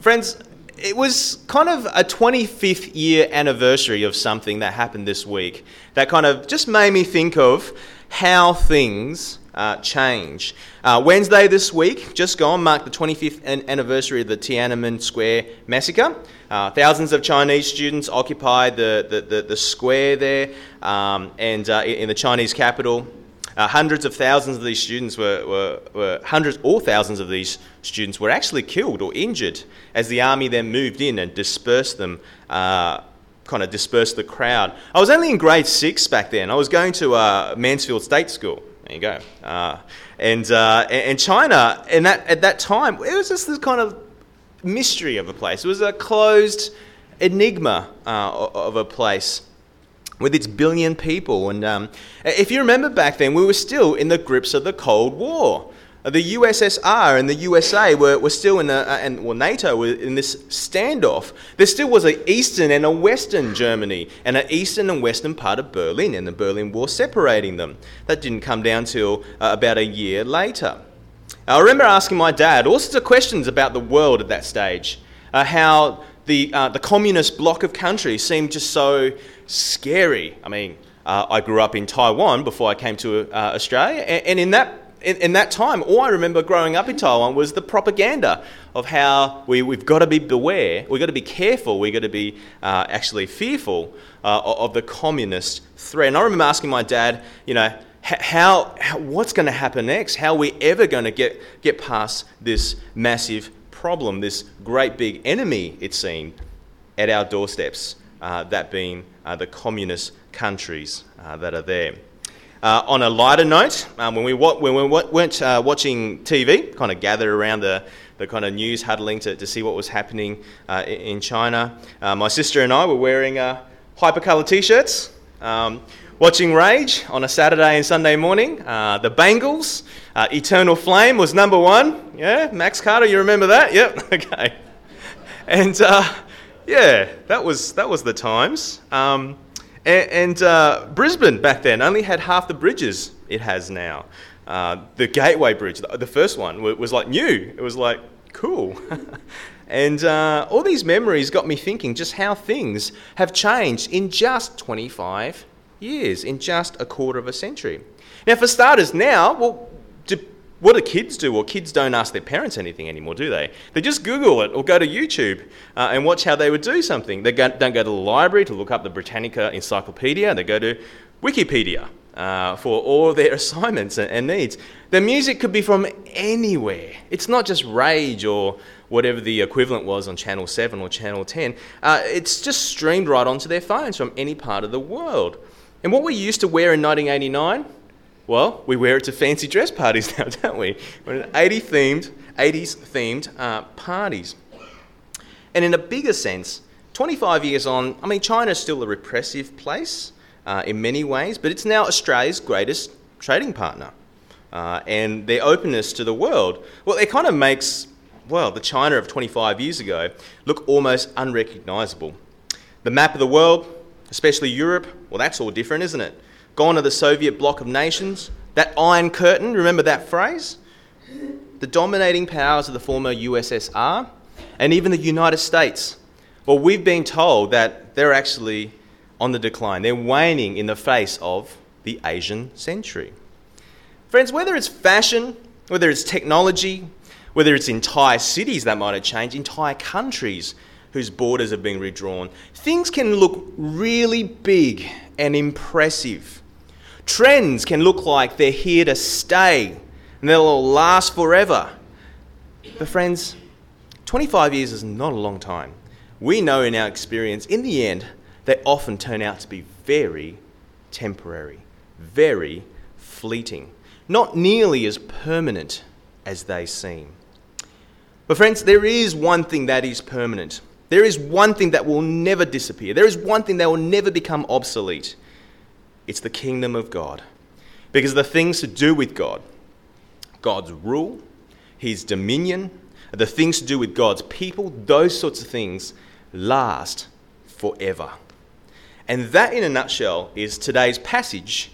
Friends, it was kind of a 25th year anniversary of something that happened this week that kind of just made me think of how things change. Wednesday this week, just gone, marked the 25th anniversary of the Tiananmen Square massacre. Thousands of Chinese students occupied the square there and in the Chinese capital. Hundreds of thousands of these students thousands of these students were actually killed or injured as the army then moved in and dispersed them, kind of dispersed the crowd. I was only in grade 6 back then. I was going to Mansfield State School. There you go. And China, at that time, it was just this kind of mystery of a place. It was a closed enigma of a place with its billion people. And if you remember back then, we were still in the grips of the Cold War. The USSR and the USA were still in NATO were in this standoff. There still was an eastern and a western Germany, and an eastern and western part of Berlin, and the Berlin Wall separating them. That didn't come down till about a year later. I remember asking my dad all sorts of questions about the world at that stage, how the communist bloc of countries seemed just so scary. I mean, I grew up in Taiwan before I came to Australia, and in that time, all I remember growing up in Taiwan was the propaganda of how we've got to be beware, we've got to be careful, we've got to be actually fearful of the communist threat. And I remember asking my dad, what's going to happen next? How are we ever going to get past this massive problem, this great big enemy, it seemed, at our doorsteps, that being the communist countries that are there. On a lighter note, when we weren't watching TV, kind of gathered around the kind of news, huddling to see what was happening in China, my sister and I were wearing hypercolour T-shirts, watching Rage on a Saturday and Sunday morning. The Bangles, Eternal Flame was number one. Yeah, Max Carter, you remember that? Yep, okay. And that was the times. And Brisbane back then only had half the bridges it has now. The Gateway Bridge, the first one, was like new. It was like, cool. And all these memories got me thinking just how things have changed in just 25 years, in just a quarter of a century. Now, for starters, what do kids do? Well, kids don't ask their parents anything anymore, do they? They just Google it or go to YouTube and watch how they would do something. They don't go to the library to look up the Britannica Encyclopedia. They go to Wikipedia for all of their assignments and needs. The music could be from anywhere. It's not just Rage or whatever the equivalent was on Channel 7 or Channel 10. It's just streamed right onto their phones from any part of the world. And what we used to wear in 1989, well, we wear it to fancy dress parties now, don't we? We're in 80s themed parties. And in a bigger sense, 25 years on, I mean, China's still a repressive place in many ways, but it's now Australia's greatest trading partner. And their openness to the world, well, it kind of makes, the China of 25 years ago look almost unrecognisable. The map of the world, especially Europe, well, that's all different, isn't it? Gone are the Soviet bloc of nations, that Iron Curtain, remember that phrase? The dominating powers of the former USSR, and even the United States. Well, we've been told that they're actually on the decline. They're waning in the face of the Asian century. Friends, whether it's fashion, whether it's technology, whether it's entire cities that might have changed, entire countries whose borders have been redrawn, things can look really big and impressive. Trends can look like they're here to stay and they'll last forever. But friends, 25 years is not a long time. We know in our experience, in the end, they often turn out to be very temporary, very fleeting, not nearly as permanent as they seem. But friends, there is one thing that is permanent. There is one thing that will never disappear. There is one thing that will never become obsolete. It's the kingdom of God. Because the things to do with God, God's rule, his dominion, the things to do with God's people, those sorts of things last forever. And that, in a nutshell, is today's passage,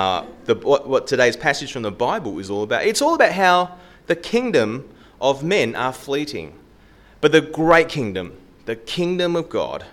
what today's passage from the Bible is all about. It's all about how the kingdom of men are fleeting, But the great kingdom, the kingdom of God,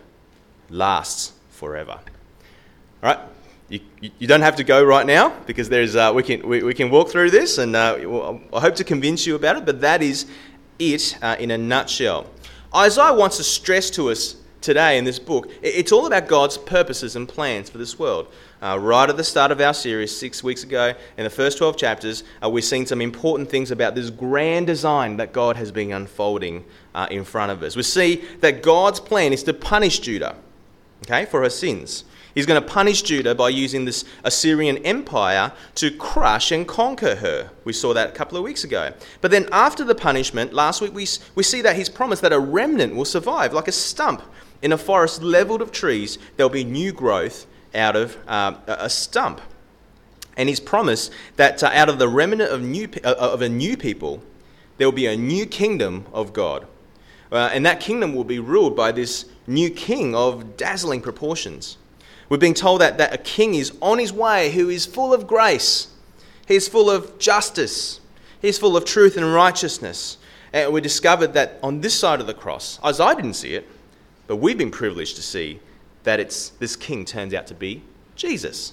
lasts forever. All right? You don't have to go right now because we can walk through this, and I hope to convince you about it, but that is it in a nutshell. Isaiah wants to stress to us today in this book, it's all about God's purposes and plans for this world. Right at the start of our series 6 weeks ago, in the first 12 chapters, we've seen some important things about this grand design that God has been unfolding in front of us. We see that God's plan is to punish Judah, okay, for her sins. He's going to punish Judah by using this Assyrian Empire to crush and conquer her. We saw that a couple of weeks ago. But then after the punishment, last week we see that he's promised that a remnant will survive, like a stump in a forest leveled of trees. There'll be new growth out of a stump. And he's promised that out of the remnant of a new people, there will be a new kingdom of God. And that kingdom will be ruled by this new king of dazzling proportions. We're being told that a king is on his way who is full of grace. He's full of justice. He's full of truth and righteousness. And we discovered that on this side of the cross, Isaiah didn't see it, but we've been privileged to see that this king turns out to be Jesus.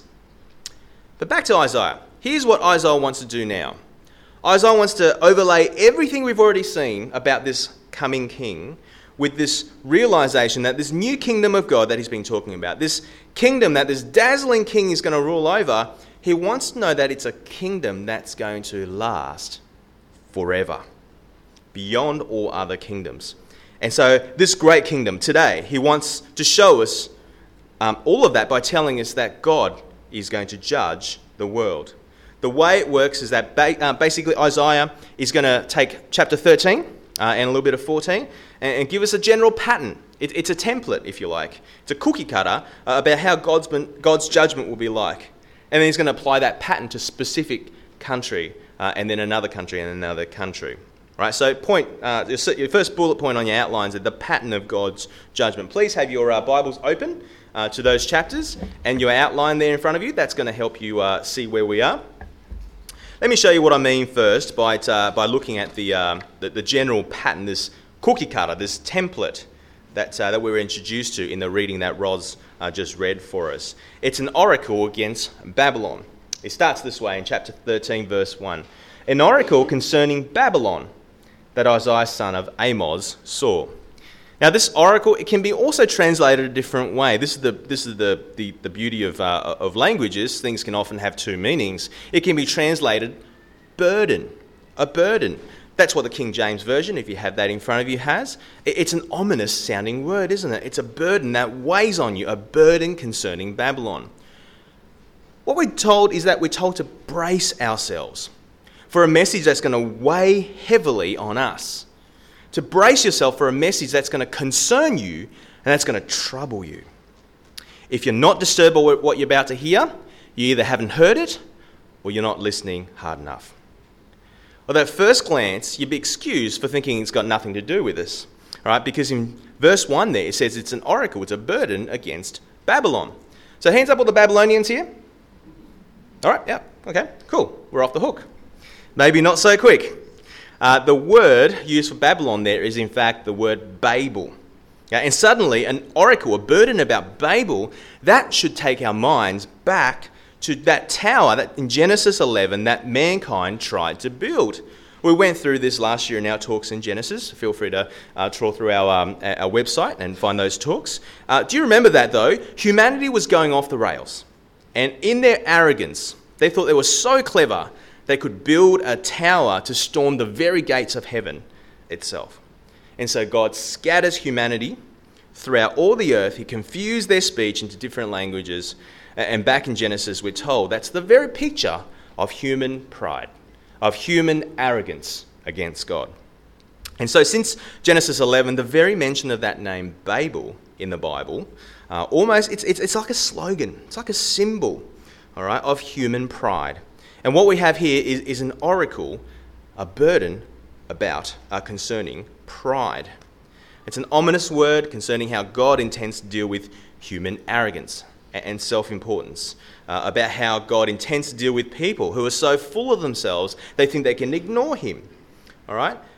But back to Isaiah. Here's what Isaiah wants to do now. Isaiah wants to overlay everything we've already seen about this coming king with this realization that this new kingdom of God that he's been talking about, this kingdom that this dazzling king is going to rule over, he wants to know that it's a kingdom that's going to last forever, beyond all other kingdoms. And so this great kingdom today, he wants to show us all of that by telling us that God is going to judge the world. The way it works is that basically Isaiah is going to take chapter 13 and a little bit of 14 and give us a general pattern. It's a template, if you like. It's a cookie cutter about how God's judgment will be like. And then he's going to apply that pattern to specific country and then another country and another country. Right, so your first bullet point on your outlines is the pattern of God's judgment. Please have your Bibles open to those chapters and your outline there in front of you. That's going to help you see where we are. Let me show you what I mean first by looking at the general pattern, this cookie cutter, this template that we were introduced to in the reading that Roz just read for us. It's an oracle against Babylon. It starts this way in chapter 13, verse 1. An oracle concerning Babylon that Isaiah, son of Amoz, saw. Now, this oracle, it can be also translated a different way. This is the beauty of languages. Things can often have two meanings. It can be translated burden, a burden. That's what the King James Version, if you have that in front of you, has. It's an ominous sounding word, isn't it? It's a burden that weighs on you, a burden concerning Babylon. What we're told is that we're told to brace ourselves for a message that's going to weigh heavily on us. To brace yourself for a message that's going to concern you and that's going to trouble you. If you're not disturbed by what you're about to hear, you either haven't heard it or you're not listening hard enough. Although at first glance, you'd be excused for thinking it's got nothing to do with this. All right, because in verse 1 there, it says it's an oracle, it's a burden against Babylon. So hands up all the Babylonians here. All right, yeah, okay, cool. We're off the hook. Maybe not so quick. The word used for Babylon there is in fact the word Babel. And suddenly an oracle, a burden about Babel, that should take our minds back to that tower that in Genesis 11 that mankind tried to build. We went through this last year in our talks in Genesis. Feel free to trawl through our website and find those talks. Do you remember that though? Humanity was going off the rails. And in their arrogance, they thought they were so clever they could build a tower to storm the very gates of heaven itself. And so God scatters humanity throughout all the earth. He confused their speech into different languages. And back in Genesis, we're told that's the very picture of human pride, of human arrogance against God. And so since Genesis 11, the very mention of that name Babel in the Bible, almost it's like a slogan. It's like a symbol, all right, of human pride. And what we have here is an oracle, a burden about concerning pride. It's an ominous word concerning how God intends to deal with human arrogance and self-importance, about how God intends to deal with people who are so full of themselves they think they can ignore him. All right?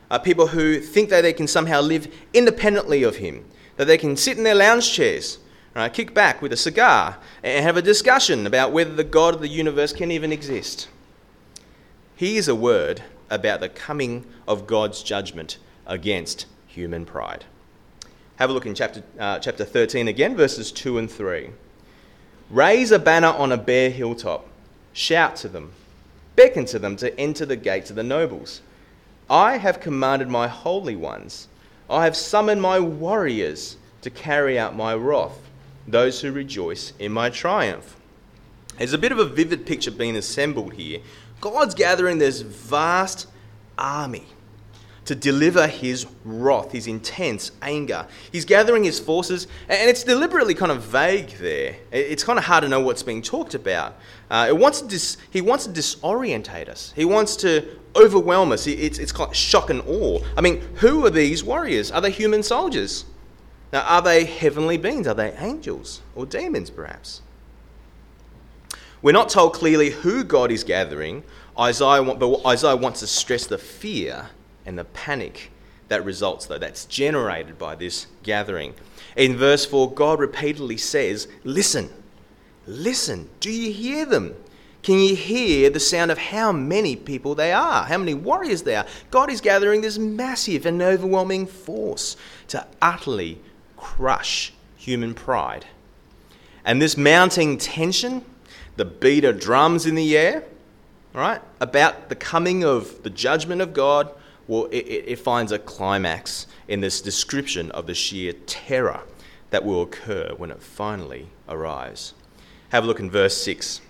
people who think that they can somehow live independently of him, that they can sit in their lounge chairs, right, kick back with a cigar and have a discussion about whether the God of the universe can even exist. Here's a word about the coming of God's judgment against human pride. Have a look in chapter 13 again, verses 2 and 3. Raise a banner on a bare hilltop. Shout to them. Beckon to them to enter the gates of the nobles. I have commanded my holy ones. I have summoned my warriors to carry out my wrath, those who rejoice in my triumph. There's a bit of a vivid picture being assembled here. God's gathering this vast army to deliver his wrath, his intense anger. He's gathering his forces, and it's deliberately kind of vague there. It's kind of hard to know what's being talked about. He wants to disorientate us. He wants to overwhelm us. It's kind of shock and awe. I mean, who are these warriors? Are they human soldiers? Now, are they heavenly beings? Are they angels or demons, perhaps? We're not told clearly who God is gathering, but Isaiah wants to stress the fear and the panic that results, though, that's generated by this gathering. In verse 4, God repeatedly says, listen, do you hear them? Can you hear the sound of how many people they are, how many warriors they are? God is gathering this massive and overwhelming force to utterly crush human pride. And this mounting tension, the beat of drums in the air, right, about the coming of the judgment of God, well, it finds a climax in this description of the sheer terror that will occur when it finally arrives. Have a look in verse 6.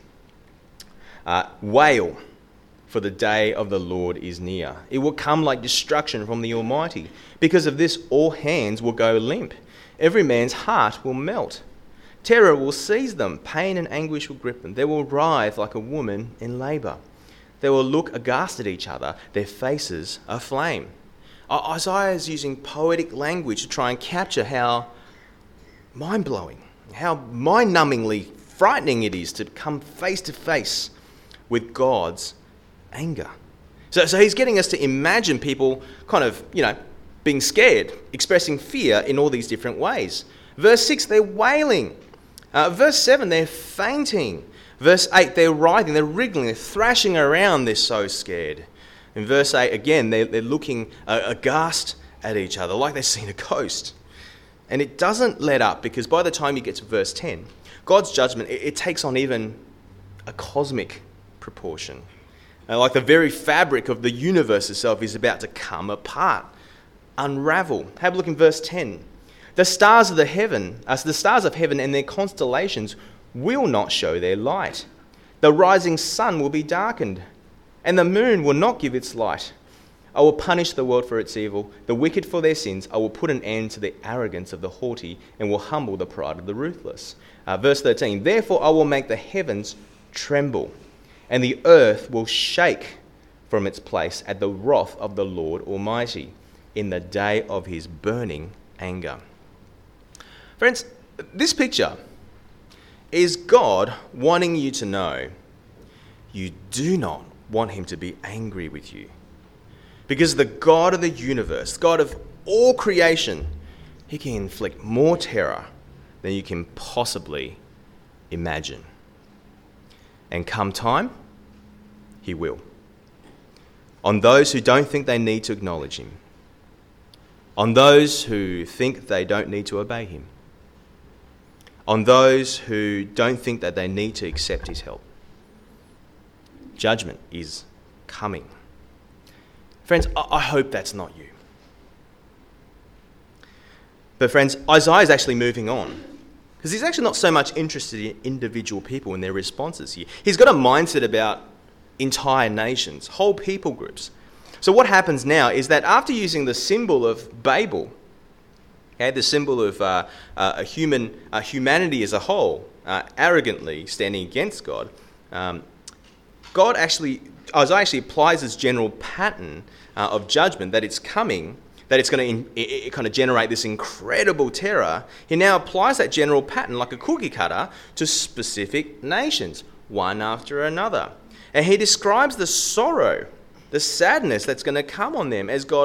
Wail, for the day of the Lord is near. It will come like destruction from the Almighty. Because of this, all hands will go limp. Every man's heart will melt. Terror will seize them. Pain and anguish will grip them. They will writhe like a woman in labour. They will look aghast at each other, their faces aflame. Isaiah is using poetic language to try and capture how mind-blowing, how mind-numbingly frightening it is to come face to face with God's anger. So he's getting us to imagine people kind of, being scared, expressing fear in all these different ways. Verse 6, they're wailing. Verse 7, they're fainting. Verse 8, they're writhing, they're wriggling, they're thrashing around, they're so scared. In verse 8, again, they're looking aghast at each other, like they've seen a ghost. And it doesn't let up, because by the time you get to verse 10, God's judgment, it takes on even a cosmic proportion. Like the very fabric of the universe itself is about to come apart, unravel. Have a look in verse 10. The stars of heaven and their constellations will not show their light. The rising sun will be darkened, and the moon will not give its light. I will punish the world for its evil, the wicked for their sins. I will put an end to the arrogance of the haughty and will humble the pride of the ruthless. Verse 13, therefore I will make the heavens tremble, and the earth will shake from its place at the wrath of the Lord Almighty in the day of his burning anger. Friends, this picture is God wanting you to know you do not want him to be angry with you. Because the God of the universe, God of all creation, he can inflict more terror than you can possibly imagine. And come time, he will. On those who don't think they need to acknowledge him. On those who think they don't need to obey him. On those who don't think that they need to accept his help. Judgment is coming. Friends, I hope that's not you. But friends, Isaiah is actually moving on. Because he's actually not so much interested in individual people and their responses here. He's got a mindset about entire nations, whole people groups. So what happens now is that after using the symbol of Babel, the symbol of humanity as a whole, arrogantly standing against God, Isaiah actually applies this general pattern of judgment that it's coming, that it's going to kind of generate this incredible terror. He now applies that general pattern like a cookie cutter to specific nations, one after another. And he describes the sorrow, the sadness that's going to come on them as God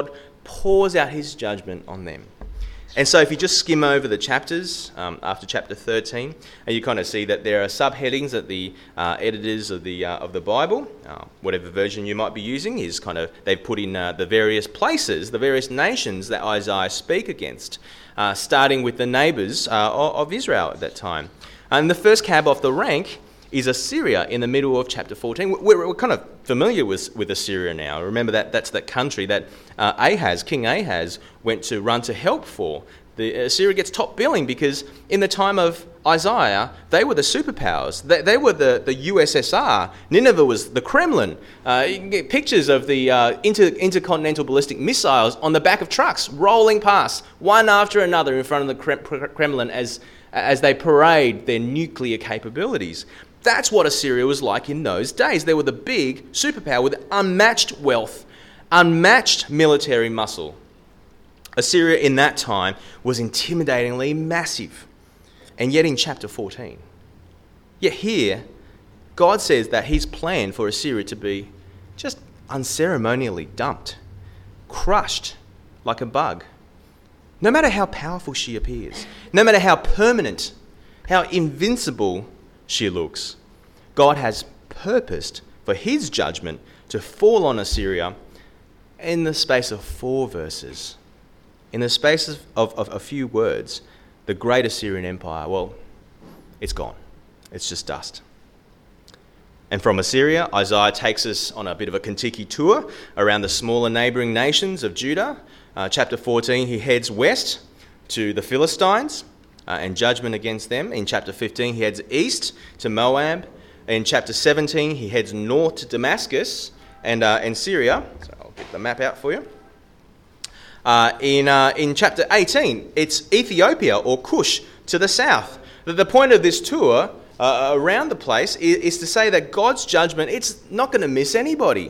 pours out his judgment on them. And so if you just skim over the chapters after chapter 13, and you kind of see that there are subheadings that the editors of the Bible, whatever version you might be using, is kind of, they've put in the various places, the various nations that Isaiah speak against, starting with the neighbours of Israel at that time. And the first cab off the rank is Assyria in the middle of chapter 14. We're kind of familiar with Assyria now. Remember that's that country that King Ahaz, went to run to help for. Assyria gets top billing because in the time of Isaiah, they were the superpowers. They were the USSR. Nineveh was the Kremlin. You can get pictures of the intercontinental ballistic missiles on the back of trucks rolling past, one after another in front of the Kremlin as they parade their nuclear capabilities. That's what Assyria was like in those days. They were the big superpower with unmatched wealth, unmatched military muscle. Assyria in that time was intimidatingly massive. And yet in chapter 14, yet here, God says that his plan for Assyria to be just unceremonially dumped, crushed like a bug. No matter how powerful she appears, no matter how permanent, how invincible she looks, God has purposed for his judgment to fall on Assyria in the space of 4 verses. In the space of a few words, the great Assyrian Empire, well, it's gone. It's just dust. And from Assyria, Isaiah takes us on a bit of a Kentucky tour around the smaller neighbouring nations of Judah. Chapter 14, he heads west to the Philistines and judgment against them. In chapter 15, he heads east to Moab. In chapter 17, he heads north to Damascus and Syria. So I'll get the map out for you. In chapter 18, it's Ethiopia or Cush to the south. The point of this tour around the place is to say that God's judgment, it's not going to miss anybody.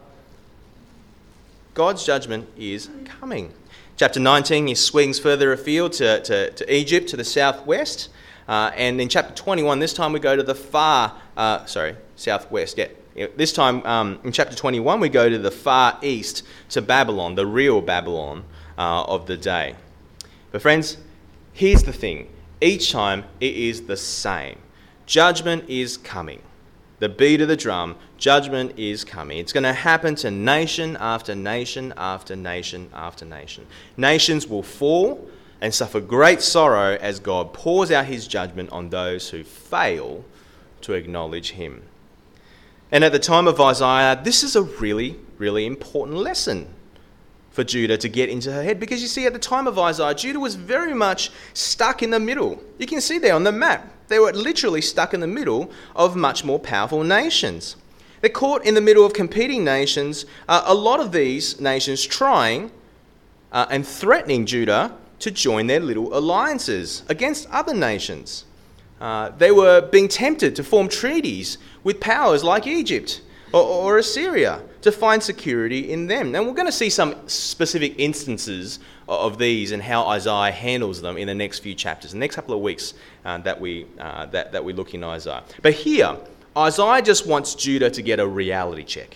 God's judgment is coming. Chapter 19, he swings further afield to Egypt, to the southwest. And in chapter 21, this time we go to the southwest. Yeah. This time, in chapter 21, we go to the far east, to Babylon, the real Babylon of the day. But friends, here's the thing. Each time, it is the same. Judgment is coming. The beat of the drum, judgment is coming. It's going to happen to nation after nation after nation after nation. Nations will fall and suffer great sorrow as God pours out his judgment on those who fail to acknowledge him. And at the time of Isaiah, this is a really, really important lesson for Judah to get into her head. Because you see, at the time of Isaiah, Judah was very much stuck in the middle. You can see there on the map. They were literally stuck in the middle of much more powerful nations. They're caught in the middle of competing nations, a lot of these nations trying and threatening Judah to join their little alliances against other nations. They were being tempted to form treaties with powers like Egypt or Assyria to find security in them. And we're going to see some specific instances of these and how Isaiah handles them in the next few chapters, the next couple of weeks that we look in Isaiah. But here, Isaiah just wants Judah to get a reality check.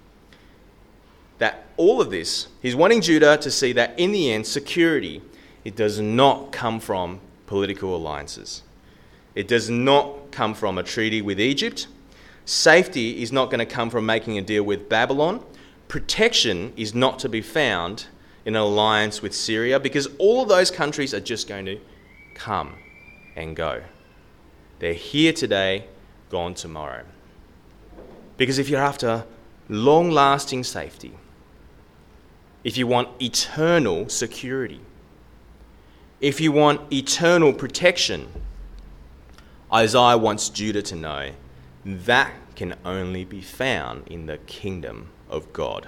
That all of this, he's wanting Judah to see that in the end, security, it does not come from political alliances. It does not come from a treaty with Egypt. Safety is not going to come from making a deal with Babylon. Protection is not to be found in an alliance with Syria, because all of those countries are just going to come and go. They're here today, gone tomorrow. Because if you're after long-lasting safety, if you want eternal security, if you want eternal protection, Isaiah wants Judah to know that can only be found in the kingdom of God.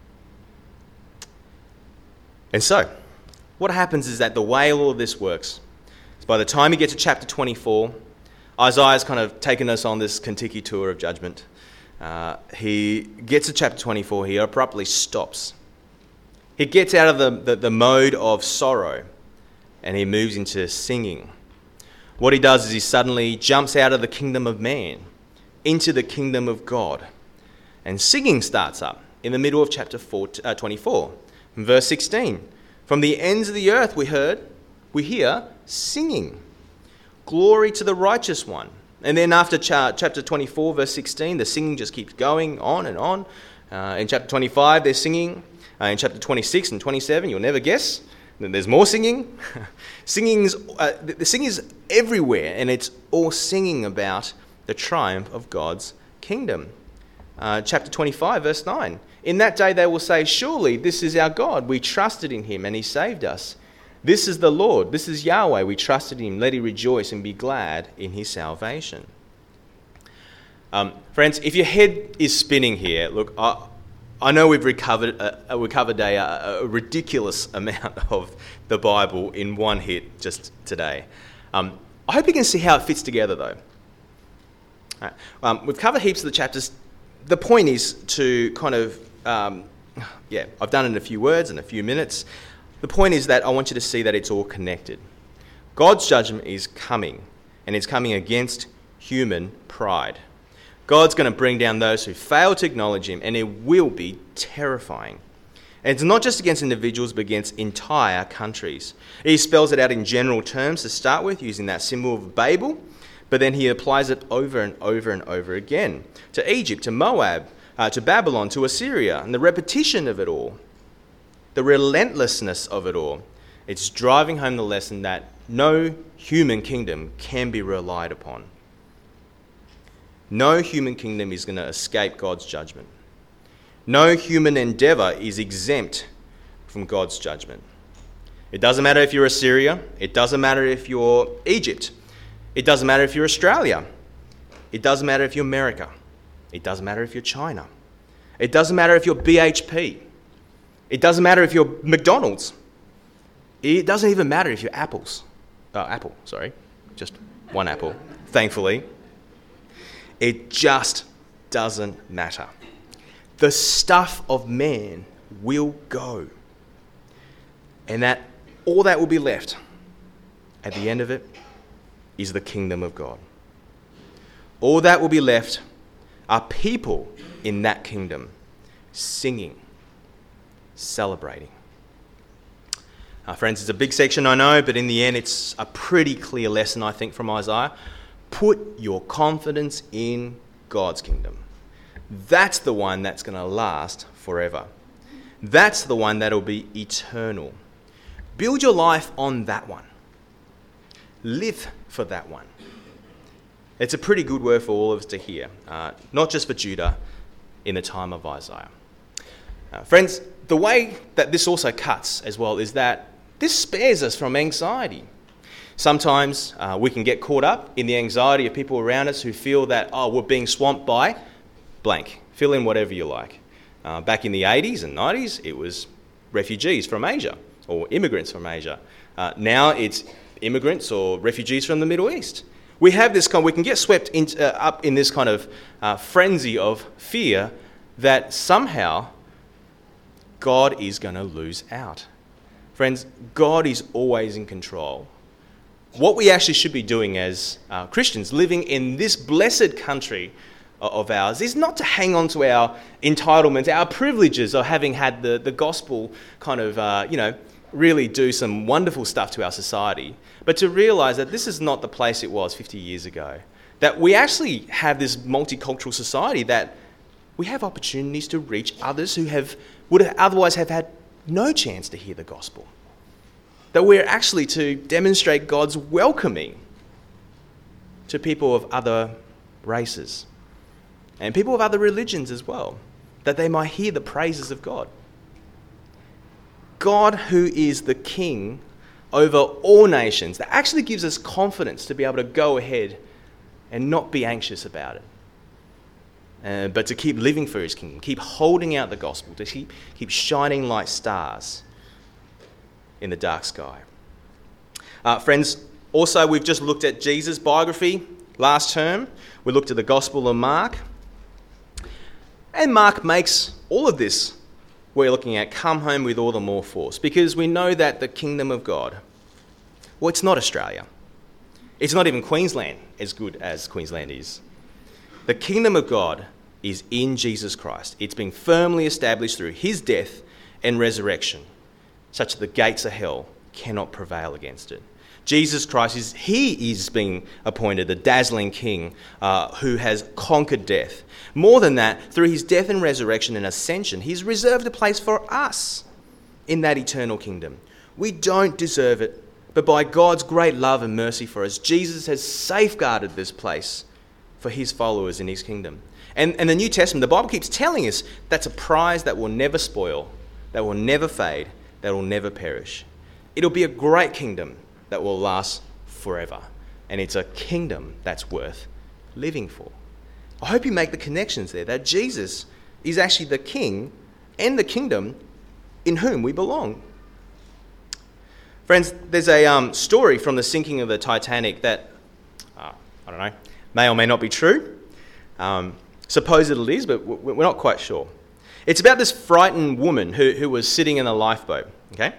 And so, what happens is that the way all of this works is by the time you get to chapter 24, Isaiah's kind of taken us on this Kentucky tour of judgment. He gets to chapter 24, he abruptly stops. He gets out of the mode of sorrow and he moves into singing. What he does is he suddenly jumps out of the kingdom of man into the kingdom of God. And singing starts up in the middle of chapter 24. In verse 16, from the ends of the earth we hear singing. Glory to the righteous one. And then after chapter 24, verse 16, the singing just keeps going on and on. In chapter 25, they're singing. In chapter 26 and 27, you'll never guess. Then there's more singing. The singing is everywhere, and it's all singing about the triumph of God's kingdom. Chapter 25, verse 9. In that day they will say, surely this is our God. We trusted in him, and he saved us. This is the Lord. This is Yahweh. We trusted in him. Let him rejoice and be glad in his salvation. Friends, if your head is spinning here, look, I know we've recovered a ridiculous amount of the Bible in one hit just today. I hope you can see how it fits together, though. We've covered heaps of the chapters. The point is to kind of, I've done it in a few words and a few minutes. The point is that I want you to see that it's all connected. God's judgment is coming, and it's coming against human pride. God's going to bring down those who fail to acknowledge him, and it will be terrifying. And it's not just against individuals, but against entire countries. He spells it out in general terms to start with, using that symbol of Babel, but then he applies it over and over and over again to Egypt, to Moab, to Babylon, to Assyria, and the repetition of it all, the relentlessness of it all. It's driving home the lesson that no human kingdom can be relied upon. No human kingdom is going to escape God's judgment. No human endeavour is exempt from God's judgment. It doesn't matter if you're Assyria. It doesn't matter if you're Egypt. It doesn't matter if you're Australia. It doesn't matter if you're America. It doesn't matter if you're China. It doesn't matter if you're BHP. It doesn't matter if you're McDonald's. It doesn't even matter if you're Apple, just one apple, thankfully. It just doesn't matter. The stuff of man will go. And that all that will be left at the end of it is the kingdom of God. All that will be left are people in that kingdom singing, celebrating. Friends, it's a big section, I know, but in the end it's a pretty clear lesson, I think, from Isaiah. Put your confidence in God's kingdom. That's the one that's going to last forever. That's the one that'll be eternal. Build your life on that one. Live for that one. It's a pretty good word for all of us to hear, not just for Judah in the time of Isaiah. Friends, the way that this also cuts as well is that this spares us from anxiety. Sometimes we can get caught up in the anxiety of people around us who feel that, we're being swamped by blank. Fill in whatever you like. Back in the 80s and 90s, it was refugees from Asia or immigrants from Asia. Now it's immigrants or refugees from the Middle East. We have this we can get swept up in this kind of frenzy of fear that somehow God is going to lose out. Friends, God is always in control. What we actually should be doing as Christians, living in this blessed country of ours, is not to hang on to our entitlements, our privileges of having had the gospel kind of, really do some wonderful stuff to our society, but to realise that this is not the place it was 50 years ago. That we actually have this multicultural society, that we have opportunities to reach others who would otherwise have had no chance to hear the gospel. That we're actually to demonstrate God's welcoming to people of other races and people of other religions as well, that they might hear the praises of God. God, who is the King over all nations, that actually gives us confidence to be able to go ahead and not be anxious about it, but to keep living for his kingdom, keep holding out the gospel, to keep shining like stars in the dark sky. Friends, also we've just looked at Jesus' biography last term. We looked at the Gospel of Mark. And Mark makes all of this we're looking at come home with all the more force, because we know that the kingdom of God, well, it's not Australia. It's not even Queensland, as good as Queensland is. The kingdom of God is in Jesus Christ. It's been firmly established through his death and resurrection, such that the gates of hell cannot prevail against it. Jesus Christ, he is being appointed the dazzling King who has conquered death. More than that, through his death and resurrection and ascension, he's reserved a place for us in that eternal kingdom. We don't deserve it, but by God's great love and mercy for us, Jesus has safeguarded this place for his followers in his kingdom. And the New Testament, the Bible keeps telling us that's a prize that will never spoil, that will never fade, that will never perish. It'll be a great kingdom that will last forever. And it's a kingdom that's worth living for. I hope you make the connections there, that Jesus is actually the King and the kingdom in whom we belong. Friends, there's a story from the sinking of the Titanic that, I don't know, may or may not be true. Suppose it is, but we're not quite sure. It's about this frightened woman who was sitting in a lifeboat, okay?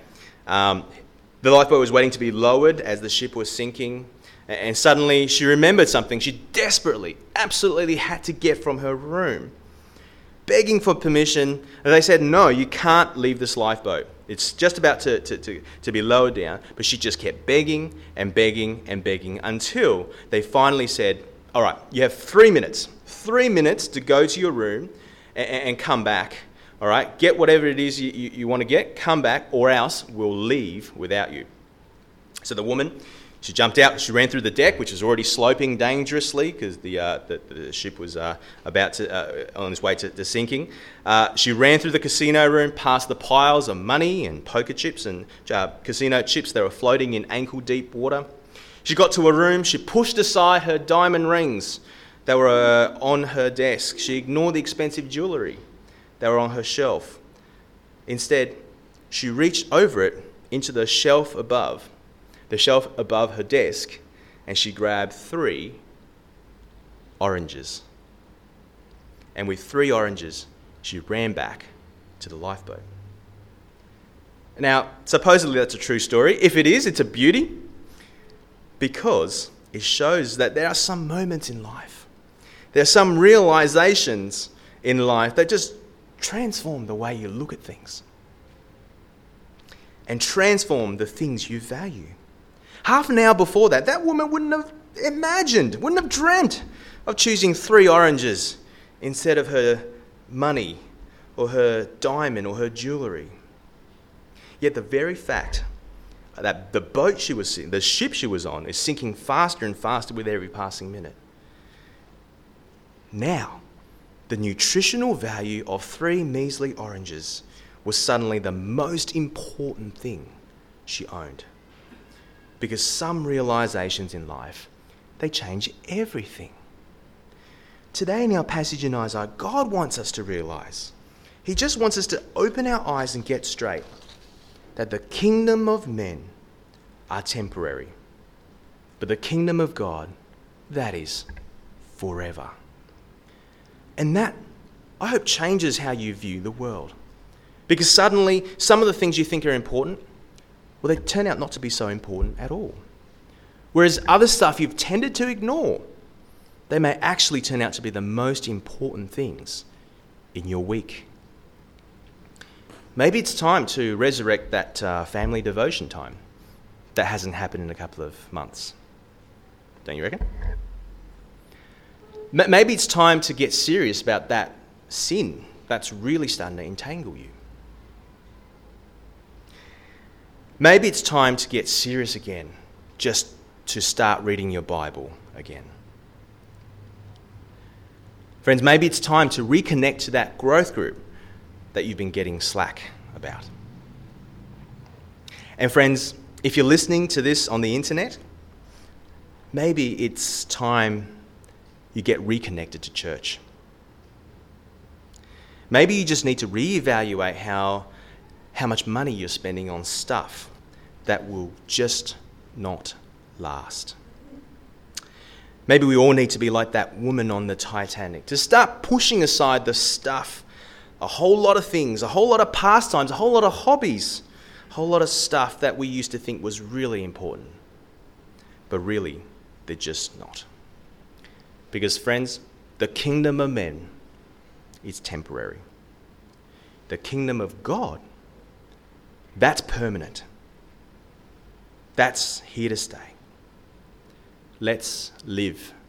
The lifeboat was waiting to be lowered as the ship was sinking, and suddenly she remembered something she desperately, absolutely had to get from her room. Begging for permission, and they said, no, you can't leave this lifeboat. It's just about to be lowered down, but she just kept begging and begging and begging until they finally said, all right, you have 3 minutes. 3 minutes to go to your room and come back. All right, get whatever it is you want to get, come back, or else we'll leave without you. So the woman, she jumped out, she ran through the deck, which was already sloping dangerously because the ship was about to on its way to sinking. She ran through the casino room, past the piles of money and poker chips and casino chips that were floating in ankle-deep water. She got to her room, she pushed aside her diamond rings that were on her desk. She ignored the expensive jewellery that were on her shelf. Instead, she reached over it into the shelf above her desk, and she grabbed 3 oranges. And with 3 oranges, she ran back to the lifeboat. Now, supposedly that's a true story. If it is, it's a beauty, because it shows that there are some moments in life, there are some realizations in life that just transform the way you look at things and transform the things you value. Half an hour before that woman wouldn't have imagined, wouldn't have dreamt of choosing 3 oranges instead of her money or her diamond or her jewellery. Yet the very fact that the boat she was in, the ship she was on, is sinking faster and faster with every passing minute. Now, the nutritional value of 3 measly oranges was suddenly the most important thing she owned. Because some realizations in life, they change everything. Today in our passage in Isaiah, God wants us to realize. He just wants us to open our eyes and get straight that the kingdom of men are temporary, but the kingdom of God, that is forever. And that, I hope, changes how you view the world. Because suddenly, some of the things you think are important, well, they turn out not to be so important at all. Whereas other stuff you've tended to ignore, they may actually turn out to be the most important things in your week. Maybe it's time to resurrect that family devotion time that hasn't happened in a couple of months. Don't you reckon? Maybe it's time to get serious about that sin that's really starting to entangle you. Maybe it's time to get serious again, just to start reading your Bible again. Friends, maybe it's time to reconnect to that growth group that you've been getting slack about. And friends, if you're listening to this on the internet, maybe it's time you get reconnected to church. Maybe you just need to reevaluate how much money you're spending on stuff that will just not last. Maybe we all need to be like that woman on the Titanic, to start pushing aside the stuff, a whole lot of things, a whole lot of pastimes, a whole lot of hobbies, a whole lot of stuff that we used to think was really important. But really, they're just not. Because friends, the kingdom of men is temporary. The kingdom of God That's permanent. That's here to stay. Let's live